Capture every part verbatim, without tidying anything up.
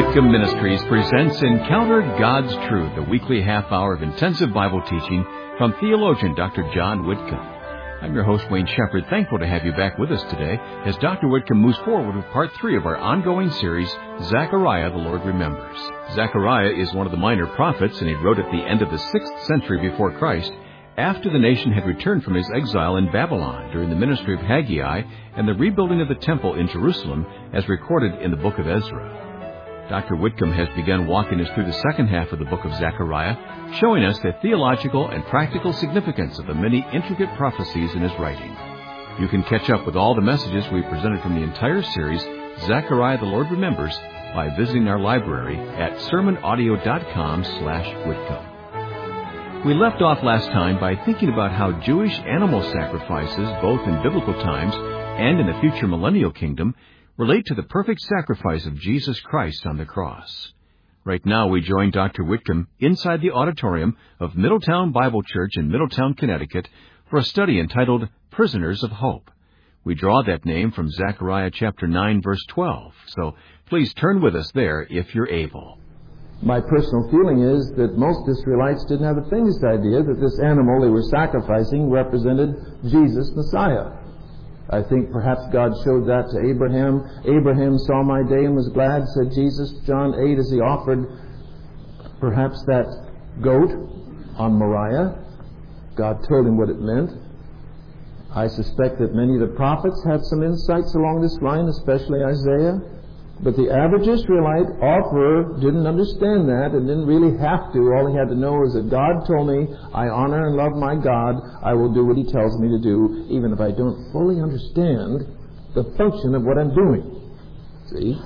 Whitcomb Ministries presents Encounter God's Truth, a weekly half hour of intensive Bible teaching from theologian Doctor John Whitcomb. I'm your host, Wayne Shepherd, thankful to have you back with us today as Doctor Whitcomb moves forward with part three of our ongoing series, Zechariah, the Lord Remembers. Zechariah is one of the minor prophets, and he wrote at the end of the sixth century before Christ, after the nation had returned from its exile in Babylon during the ministry of Haggai and the rebuilding of the temple in Jerusalem, as recorded in the book of Ezra. Doctor Whitcomb has begun walking us through the second half of the book of Zechariah, showing us the theological and practical significance of the many intricate prophecies in his writing. You can catch up with all the messages we presented from the entire series, Zechariah the Lord Remembers, by visiting our library at sermon audio dot com slash Whitcomb. We left off last time by thinking about how Jewish animal sacrifices, both in biblical times and in the future millennial kingdom, relate to the perfect sacrifice of Jesus Christ on the cross. Right now we join Doctor Whitcomb inside the auditorium of Middletown Bible Church in Middletown, Connecticut, for a study entitled Prisoners of Hope. We draw that name from Zechariah chapter nine, verse twelve, so please turn with us there if you're able. My personal feeling is that most Israelites didn't have the faintest idea that this animal they were sacrificing represented Jesus, Messiah. I think perhaps God showed that to Abraham. Abraham saw my day and was glad, said Jesus, John eight, as he offered perhaps that goat on Moriah. God told him what it meant. I suspect that many of the prophets had some insights along this line, especially Isaiah. But the average Israelite offerer didn't understand that and didn't really have to. All he had to know is that God told me, I honor and love my God. I will do what he tells me to do, even if I don't fully understand the function of what I'm doing. See?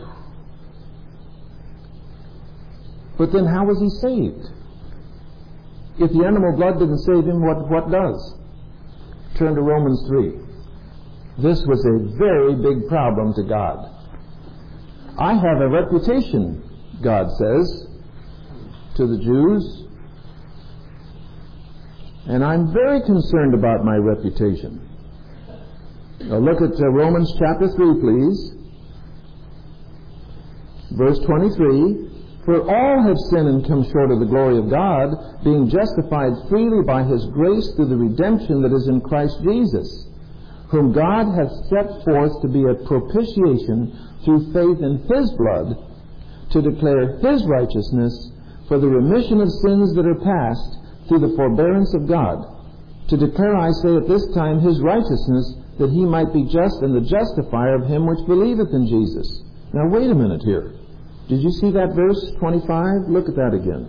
But then how was he saved? If the animal blood didn't save him, what, what does? Turn to Romans three. This was a very big problem to God. I have a reputation, God says, to the Jews, and I'm very concerned about my reputation. Now look at uh, Romans chapter three, please. Verse twenty-three, For all have sinned and come short of the glory of God, being justified freely by his grace through the redemption that is in Christ Jesus, whom God hath set forth to be a propitiation through faith in his blood, to declare his righteousness for the remission of sins that are past through the forbearance of God, to declare, I say, at this time his righteousness, that he might be just and the justifier of him which believeth in Jesus. Now wait a minute here. Did you see that verse twenty-five? Look at that again.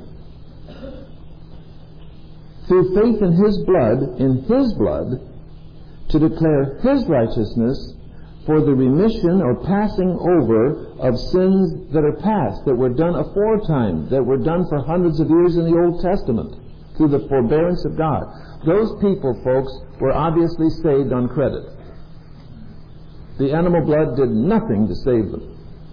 Through faith in his blood, in his blood, to declare his righteousness for the remission or passing over of sins that are past, that were done aforetime, that were done for hundreds of years in the Old Testament, through the forbearance of God. Those people, folks, were obviously saved on credit. The animal blood did nothing to save them.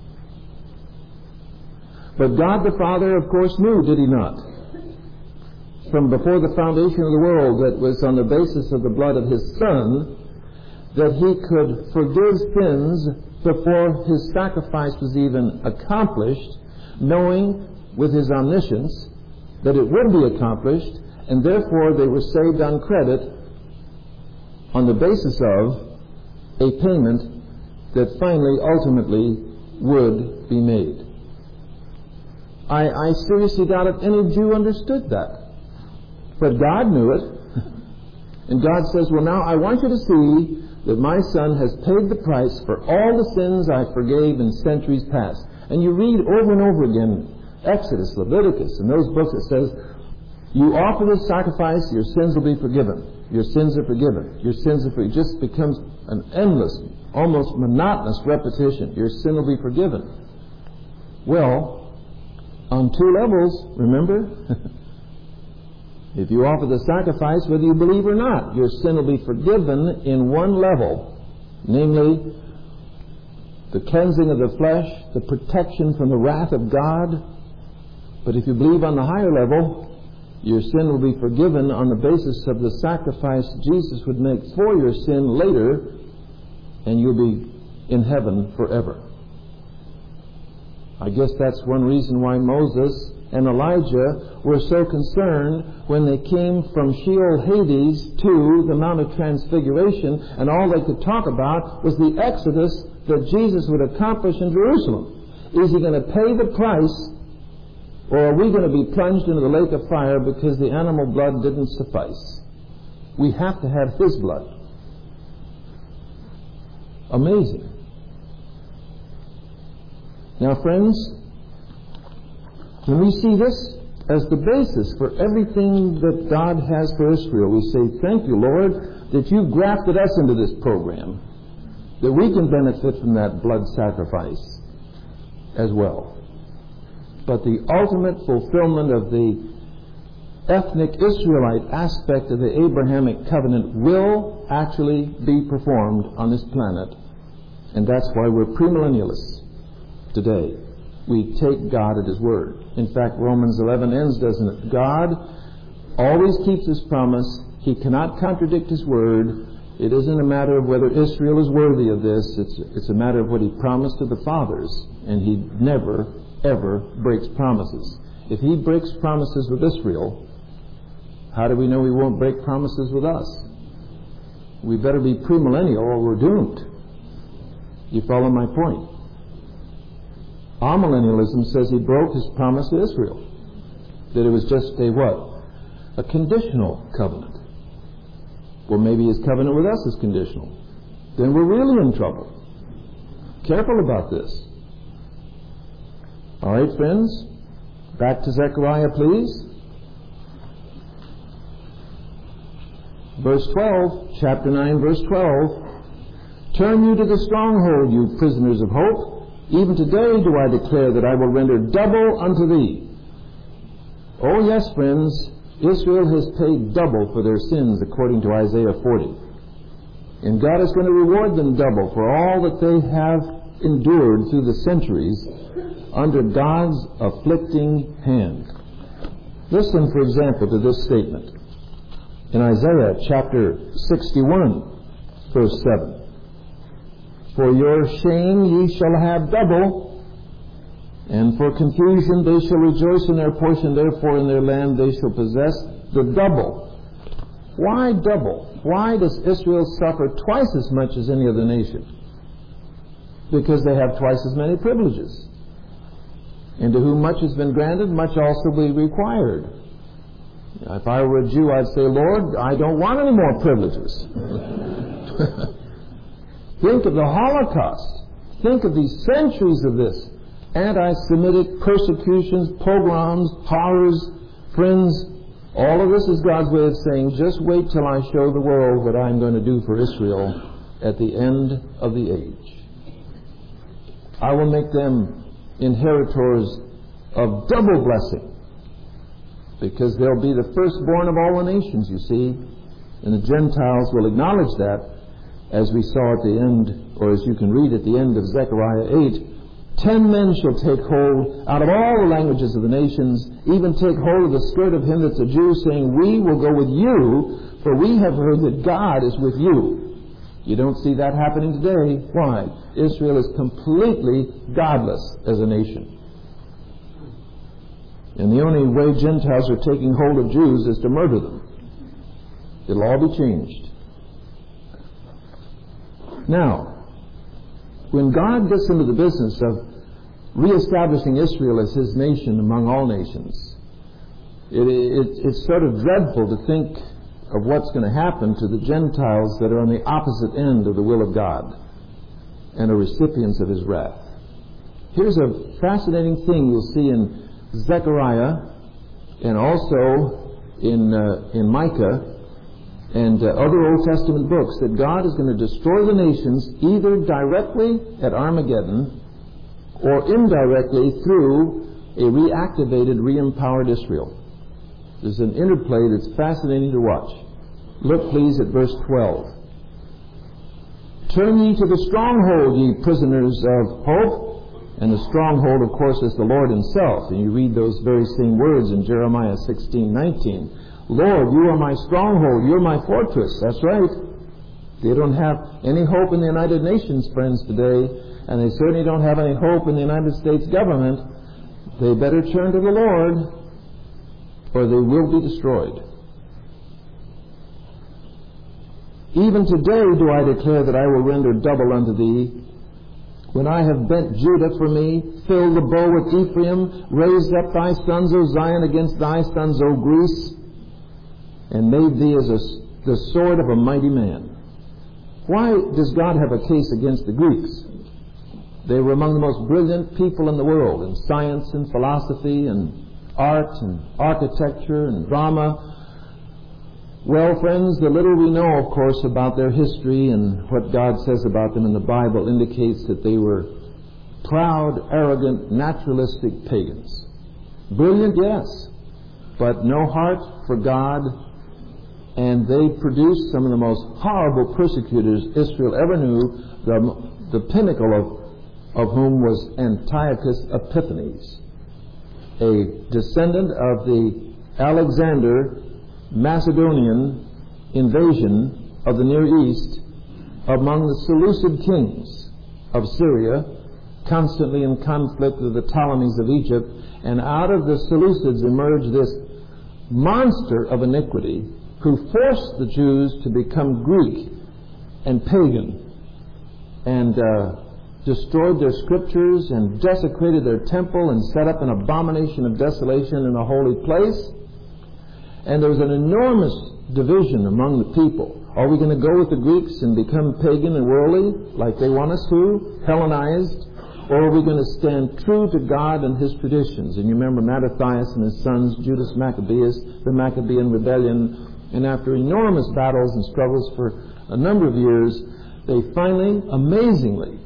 But God the Father, of course, knew, did he not? From before the foundation of the world, that was on the basis of the blood of his Son, that he could forgive sins before his sacrifice was even accomplished, knowing with his omniscience that it would be accomplished, and therefore they were saved on credit on the basis of a payment that finally, ultimately, would be made. I, I seriously doubt if any Jew understood that. But God knew it. And God says, well, now I want you to see that my Son has paid the price for all the sins I forgave in centuries past. And you read over and over again, Exodus, Leviticus, and those books, it says, you offer this sacrifice, your sins will be forgiven. Your sins are forgiven. Your sins are forgiven. It just becomes an endless, almost monotonous repetition. Your sin will be forgiven. Well, on two levels, remember? If you offer the sacrifice, whether you believe or not, your sin will be forgiven in one level, namely the cleansing of the flesh, the protection from the wrath of God. But if you believe on the higher level, your sin will be forgiven on the basis of the sacrifice Jesus would make for your sin later, and you'll be in heaven forever. I guess that's one reason why Moses and Elijah were so concerned when they came from Sheol Hades to the Mount of Transfiguration, and all they could talk about was the exodus that Jesus would accomplish in Jerusalem. Is he going to pay the price, or are we going to be plunged into the lake of fire because the animal blood didn't suffice? We have to have his blood. Amazing. Now, friends, when we see this as the basis for everything that God has for Israel, we say, thank you, Lord, that you grafted us into this program, that we can benefit from that blood sacrifice as well. But the ultimate fulfillment of the ethnic Israelite aspect of the Abrahamic covenant will actually be performed on this planet. And that's why we're premillennialists today. We take God at His word. In fact, Romans eleven ends, doesn't it? God always keeps His promise. He cannot contradict His word. It isn't a matter of whether Israel is worthy of this. It's, it's a matter of what He promised to the fathers. And He never, ever breaks promises. If He breaks promises with Israel, how do we know He won't break promises with us? We better be premillennial or we're doomed. You follow my point? Amillennialism says He broke His promise to Israel. That it was just a what? A conditional covenant. Well, maybe His covenant with us is conditional. Then we're really in trouble. Careful about this. All right, friends? Back to Zechariah, please. Verse twelve, chapter nine, verse twelve. Turn you to the stronghold, you prisoners of hope. Even today do I declare that I will render double unto thee. Oh yes, friends, Israel has paid double for their sins according to Isaiah forty. And God is going to reward them double for all that they have endured through the centuries under God's afflicting hand. Listen, for example, to this statement in Isaiah chapter sixty-one, verse seven. For your shame ye shall have double, and for confusion they shall rejoice in their portion, therefore in their land they shall possess the double. Why double? Why does Israel suffer twice as much as any other nation? Because they have twice as many privileges. And to whom much has been granted, much also will be required. If I were a Jew, I'd say, Lord, I don't want any more privileges. Think of the Holocaust. Think of these centuries of this. Anti-Semitic persecutions, pogroms, horrors, friends. All of this is God's way of saying, just wait till I show the world what I'm going to do for Israel at the end of the age. I will make them inheritors of double blessing, because they'll be the firstborn of all the nations, you see. And the Gentiles will acknowledge that, as we saw at the end, or as you can read at the end of Zechariah eight. Ten men shall take hold out of all the languages of the nations, even take hold of the skirt of him that's a Jew, saying, we will go with you, for we have heard that God is with you. You don't see that happening today. Why? Israel is completely godless as a nation. And the only way Gentiles are taking hold of Jews is to murder them. It'll all be changed. Now, when God gets into the business of reestablishing Israel as His nation among all nations, it, it, it's sort of dreadful to think of what's going to happen to the Gentiles that are on the opposite end of the will of God and are recipients of His wrath. Here's a fascinating thing you'll see in Zechariah and also in, uh, in Micah and uh, other Old Testament books, that God is going to destroy the nations either directly at Armageddon or indirectly through a reactivated, re-empowered Israel. There's an interplay that's fascinating to watch. Look, please, at verse twelve. Turn ye to the stronghold, ye prisoners of hope. And the stronghold, of course, is the Lord Himself. And you read those very same words in Jeremiah sixteen nineteen. Lord, you are my stronghold, you're my fortress. That's right. They don't have any hope in the United Nations, friends, today, and they certainly don't have any hope in the United States government. They better turn to the Lord, or they will be destroyed. Even today do I declare that I will render double unto thee. When I have bent Judah for me, filled the bow with Ephraim, raised up thy sons, O Zion, against thy sons, O Greece, and made thee as a, the sword of a mighty man. Why does God have a case against the Greeks? They were among the most brilliant people in the world in science and philosophy and art and architecture and drama. Well, friends, the little we know, of course, about their history and what God says about them in the Bible indicates that they were proud, arrogant, naturalistic pagans. Brilliant, yes, but no heart for God, and they produced some of the most horrible persecutors Israel ever knew, the, the pinnacle of, of whom was Antiochus Epiphanes, a descendant of the Alexander Macedonian invasion of the Near East among the Seleucid kings of Syria, constantly in conflict with the Ptolemies of Egypt, and out of the Seleucids emerged this monster of iniquity who forced the Jews to become Greek and pagan and uh, destroyed their scriptures and desecrated their temple and set up an abomination of desolation in a holy place. And there was an enormous division among the people. Are we going to go with the Greeks and become pagan and worldly like they want us to, Hellenized? Or are we going to stand true to God and His traditions? And you remember Mattathias and his sons, Judas Maccabeus, the Maccabean rebellion. And after enormous battles and struggles for a number of years, they finally, amazingly,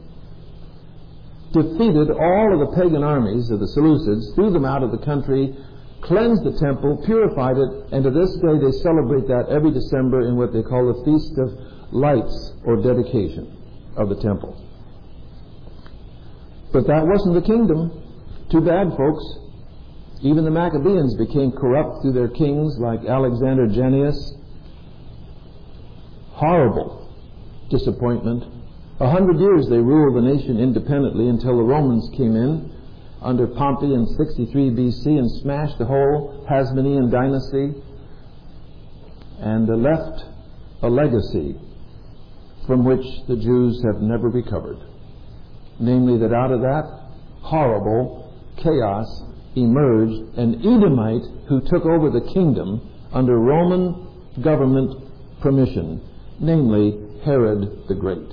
defeated all of the pagan armies of the Seleucids, threw them out of the country, cleansed the temple, purified it, and to this day they celebrate that every December in what they call the Feast of Lights, or dedication of the temple. But that wasn't the kingdom. Too bad, folks. Even the Maccabeans became corrupt through their kings like Alexander Jannaeus. Horrible disappointment. A hundred years they ruled the nation independently until the Romans came in under Pompey in sixty-three B C and smashed the whole Hasmonean dynasty and left a legacy from which the Jews have never recovered. Namely, that out of that horrible chaos emerged an Edomite who took over the kingdom under Roman government permission, namely Herod the Great.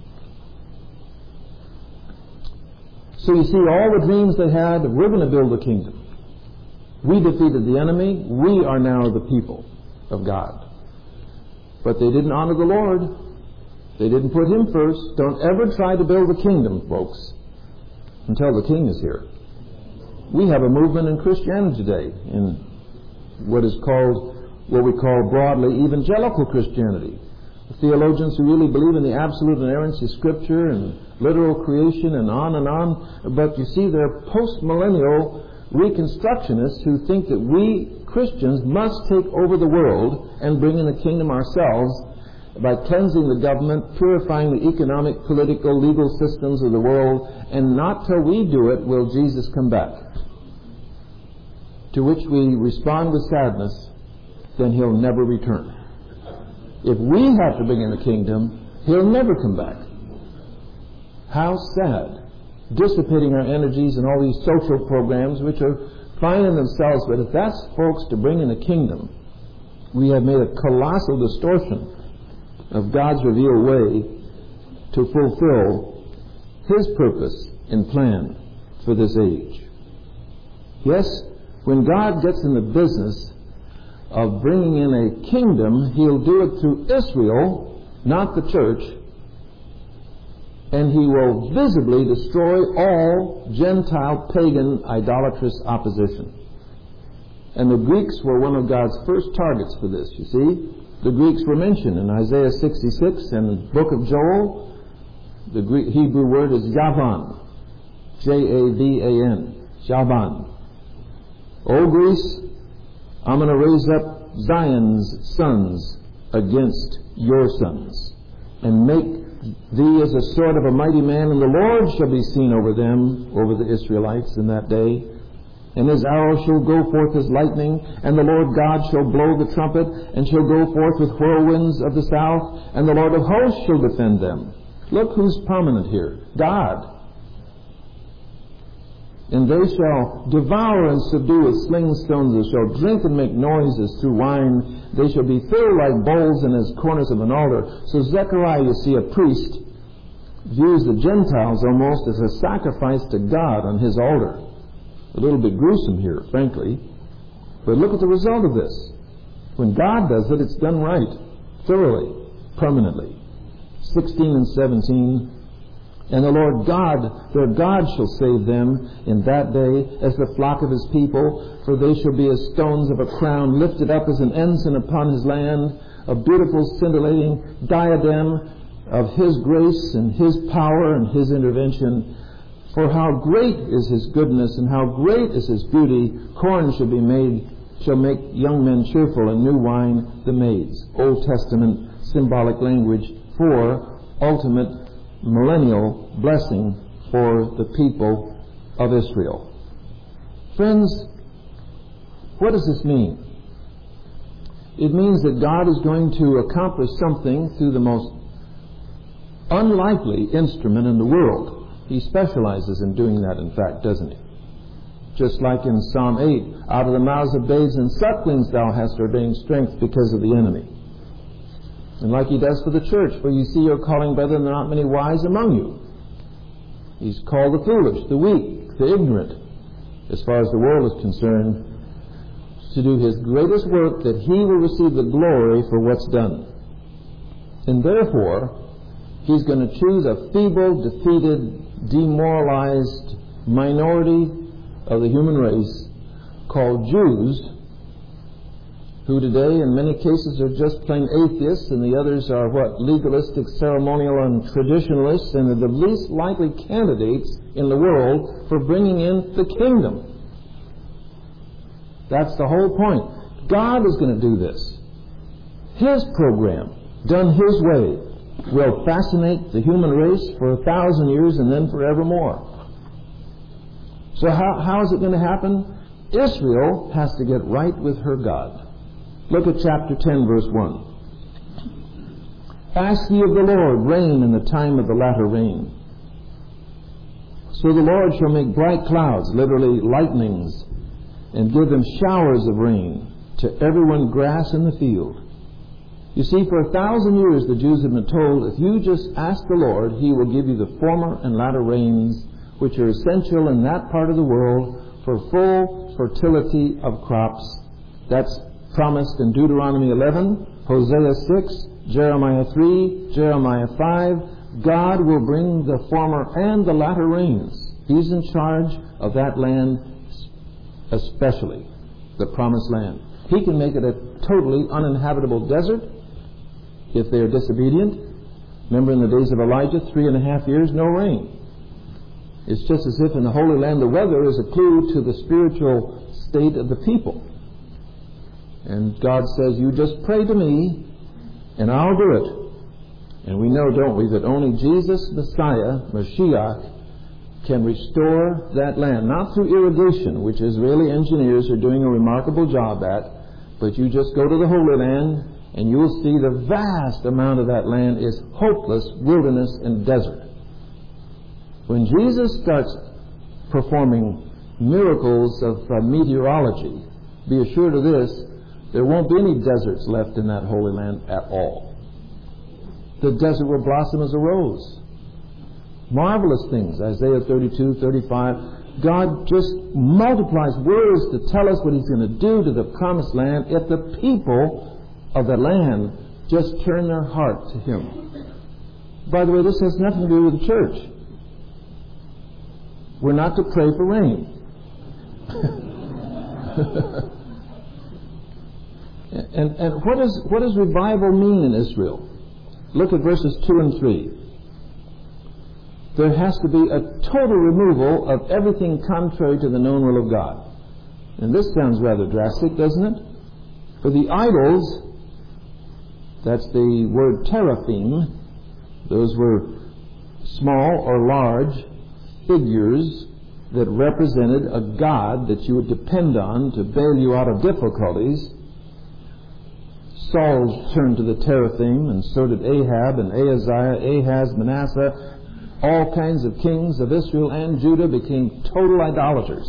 So you see, all the dreams they had, we're going to build a kingdom. We defeated the enemy. We are now the people of God. But they didn't honor the Lord. They didn't put Him first. Don't ever try to build a kingdom, folks, until the King is here. We have a movement in Christianity today, in what is called, what we call broadly, evangelical Christianity. Theologians who really believe in the absolute inerrancy of Scripture and literal creation and on and on. But you see, they're post-millennial reconstructionists who think that we Christians must take over the world and bring in the kingdom ourselves by cleansing the government, purifying the economic, political, legal systems of the world, and not till we do it will Jesus come back. To which we respond with sadness, then He'll never return. If we have to bring in the kingdom, He'll never come back. How sad. Dissipating our energies in all these social programs, which are fine in themselves, but if that's, folks, to bring in the kingdom, we have made a colossal distortion of God's revealed way to fulfill His purpose and plan for this age. Yes, when God gets in the business of bringing in a kingdom, He'll do it through Israel, not the church, and He will visibly destroy all Gentile, pagan, idolatrous opposition. And the Greeks were one of God's first targets for this, you see. The Greeks were mentioned in Isaiah sixty-six and the book of Joel. The Greek, Hebrew word is Javan, J A V A N, Javan. O Greece, I'm going to raise up Zion's sons against your sons. and make thee as a sword of a mighty man, and the Lord shall be seen over them, over the Israelites in that day. And his arrow shall go forth as lightning, and the Lord God shall blow the trumpet, and shall go forth with whirlwinds of the south, and the Lord of hosts shall defend them. Look who's prominent here. God. And they shall devour and subdue with sling stones. They shall drink and make noises through wine. They shall be filled like bowls and as corners of an altar. So Zechariah, you see, a priest, views the Gentiles almost as a sacrifice to God on his altar. A little bit gruesome here, frankly. But look at the result of this. When God does it, it's done right, thoroughly, permanently. sixteen and seventeen. And the Lord God, their God, shall save them in that day as the flock of his people, for they shall be as stones of a crown, lifted up as an ensign upon his land, a beautiful scintillating diadem of his grace and his power and his intervention. For how great is his goodness and how great is his beauty, corn shall be made, shall make young men cheerful, and new wine the maids. Old Testament symbolic language for ultimate millennial blessing for the people of Israel. Friends, what does this mean? It means that God is going to accomplish something through the most unlikely instrument in the world. He specializes in doing that, in fact, doesn't he? Just like in Psalm eight, out of the mouths of babes and sucklings thou hast ordained strength because of the enemy. And like he does for the church, for you see your calling, brethren, there are not many wise among you. He's called the foolish, the weak, the ignorant, as far as the world is concerned, to do his greatest work, that he will receive the glory for what's done. And therefore, he's going to choose a feeble, defeated, demoralized minority of the human race called Jews, who today in many cases are just plain atheists, and the others are what? Legalistic, ceremonial, and traditionalists, and are the least likely candidates in the world for bringing in the kingdom. That's the whole point. God is going to do this. His program, done his way, will fascinate the human race for a thousand years and then forevermore. So how, how is it going to happen? Israel has to get right with her God. Look at chapter ten, verse one. Ask ye of the Lord rain in the time of the latter rain. So the Lord shall make bright clouds, literally lightnings, and give them showers of rain to everyone grass in the field. You see, for a thousand years the Jews have been told, if you just ask the Lord, he will give you the former and latter rains, which are essential in that part of the world for full fertility of crops. That's promised in Deuteronomy eleven, Hosea six, Jeremiah three, Jeremiah five. God will bring the former and the latter rains. He's in charge of that land, especially the promised land. He can make it a totally uninhabitable desert if they are disobedient. Remember in the days of Elijah, three and a half years, no rain. It's just as if in the Holy Land the weather is a clue to the spiritual state of the people. And God says, you just pray to me and I'll do it. And we know, don't we, that only Jesus, Messiah, Mashiach, can restore that land. Not through irrigation, which Israeli engineers are doing a remarkable job at, but you just go to the Holy Land and you'll see the vast amount of that land is hopeless wilderness and desert. When Jesus starts performing miracles of uh, meteorology, be assured of this, there won't be any deserts left in that Holy Land at all. The desert will blossom as a rose. Marvelous things, Isaiah thirty-two, thirty-five. God just multiplies words to tell us what he's going to do to the promised land if the people of the land just turn their heart to him. By the way, this has nothing to do with the church. We're not to pray for rain. and and what, is, what does revival mean in Israel? Look at verses two and three. There has to be a total removal of everything contrary to the known will of God. And this sounds rather drastic, doesn't it? For the idols, that's the word teraphim, Those were small or large figures that represented a God that you would depend on to bail you out of difficulties. Saul turned to the teraphim, and so did Ahab and Ahaziah, Ahaz, Manasseh. All kinds of kings of Israel and Judah became total idolaters.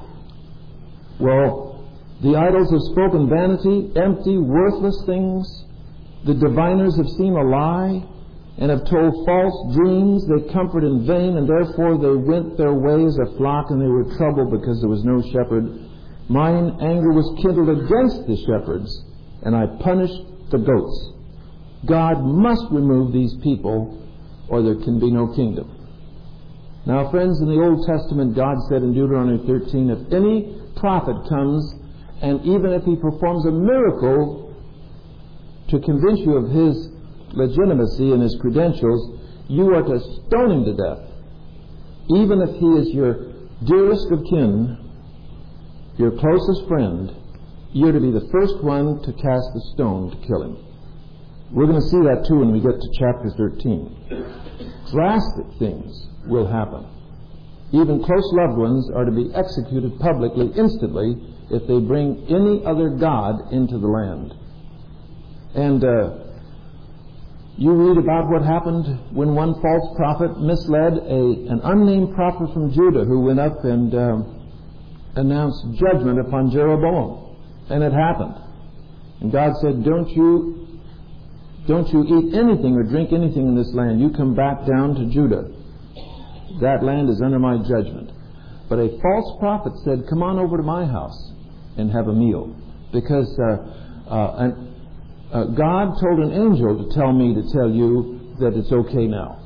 Well, the idols have spoken vanity, empty, worthless things. The diviners have seen a lie and have told false dreams. They comfort in vain, and therefore they went their way as a flock, and they were troubled because there was no shepherd. Mine anger was kindled against the shepherds, and I punished the goats. God must remove these people, or there can be no kingdom. Now, friends, in the Old Testament, God said in Deuteronomy thirteen, if any prophet comes, and even if he performs a miracle to convince you of his legitimacy and his credentials, you are to stone him to death. Even if he is your dearest of kin, your closest friend, you're to be the first one to cast the stone to kill him. We're going to see that too when we get to chapter thirteen. Drastic things will happen. Even close loved ones are to be executed publicly, instantly, if they bring any other god into the land. And uh, you read about what happened when one false prophet misled a, an unnamed prophet from Judah who went up and uh, announced judgment upon Jeroboam. And it happened. And God said, don't you, don't you eat anything or drink anything in this land. You come back down to Judah. That land is under my judgment. But a false prophet said, come on over to my house and have a meal. Because uh, uh, an, uh, God told an angel to tell me to tell you that it's okay now.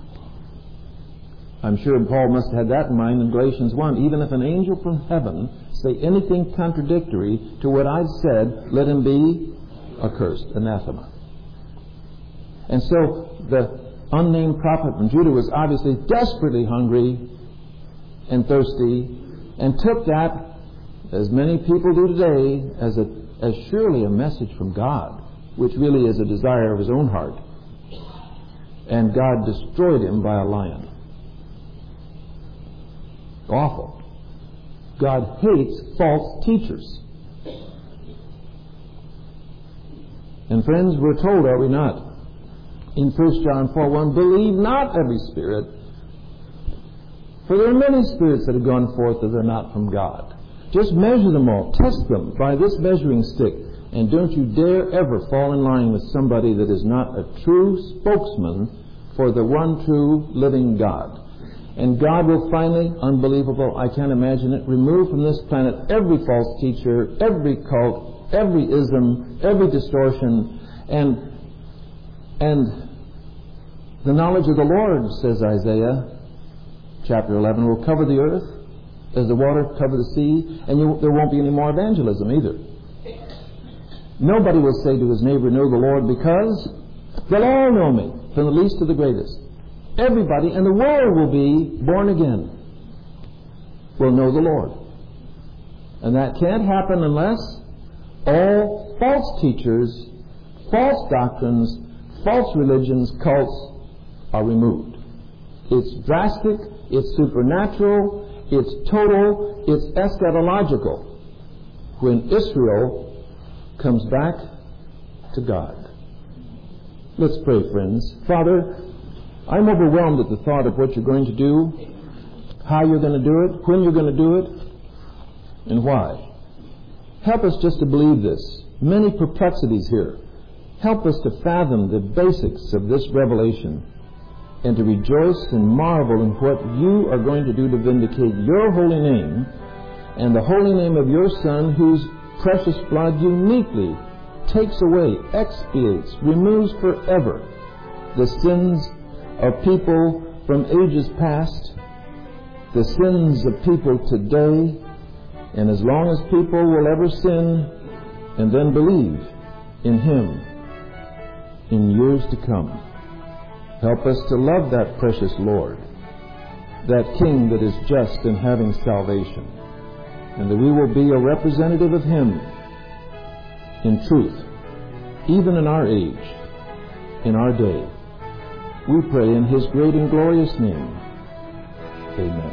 I'm sure Paul must have had that in mind in Galatians one. Even if an angel from heaven say anything contradictory to what I've said, let him be accursed, anathema. And so the unnamed prophet from Judah was obviously desperately hungry and thirsty, and took that, as many people do today, as a as surely a message from God, which really is a desire of his own heart. And God destroyed him by a lion. Awful. God hates false teachers. And friends, we're told, are we not, in First John four one, believe not every spirit, for there are many spirits that have gone forth that are not from God. Just measure them all. Test them by this measuring stick. And don't you dare ever fall in line with somebody that is not a true spokesman for the one true living God. And God will finally, unbelievable, I can't imagine it, remove from this planet every false teacher, every cult, every ism, every distortion, and and the knowledge of the Lord, says Isaiah chapter eleven, will cover the earth as the water cover the sea, and you, there won't be any more evangelism either. Nobody will say to his neighbor, know the Lord, because they'll all know me, from the least to the greatest. Everybody in the world will be born again, will know the Lord. And that can't happen unless all false teachers, false doctrines, false religions, cults are removed. It's drastic, it's supernatural, it's total, it's eschatological when Israel comes back to God. Let's pray, friends. Father, I'm overwhelmed at the thought of what you're going to do, how you're going to do it, when you're going to do it, and why. Help us just to believe this. Many perplexities here. Help us to fathom the basics of this revelation and to rejoice and marvel in what you are going to do to vindicate your holy name and the holy name of your Son, whose precious blood uniquely takes away, expiates, removes forever the sins of people from ages past, the sins of people today, and as long as people will ever sin and then believe in Him in years to come. Help us to love that precious Lord, that King that is just and having salvation, and that we will be a representative of Him in truth, even in our age, in our day. We pray in His great and glorious name. Amen.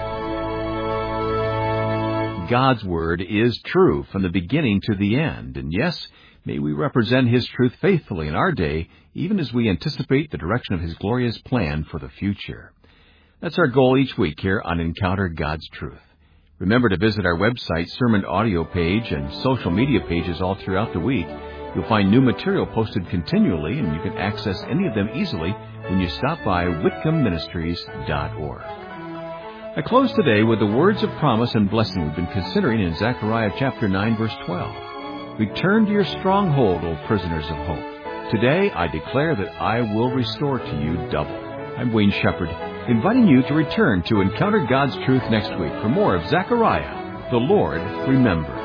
God's Word is true from the beginning to the end, and yes, may we represent His truth faithfully in our day, even as we anticipate the direction of His glorious plan for the future. That's our goal each week here on Encounter God's Truth. Remember to visit our website, sermon audio page, and social media pages all throughout the week. You'll find new material posted continually, and you can access any of them easily when you stop by whitcomb ministries dot org. I close today with the words of promise and blessing we've been considering in Zechariah chapter nine, verse twelve. Return to your stronghold, O prisoners of hope. Today I declare that I will restore to you double. I'm Wayne Shepherd, inviting you to return to Encounter God's Truth next week for more of Zechariah, the Lord Remembers.